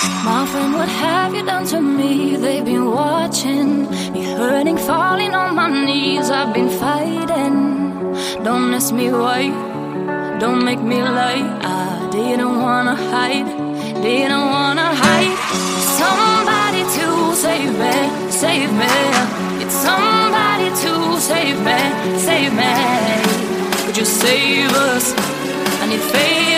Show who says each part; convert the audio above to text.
Speaker 1: My friend, what have you done to me? They've been watching me hurting, falling on my knees. I've been fighting. Don't ask me why, don't make me lie. I didn't wanna hide, didn't wanna hide. Somebody to save me, save me. It's somebody to save me, save me. Could you save us? I need faith.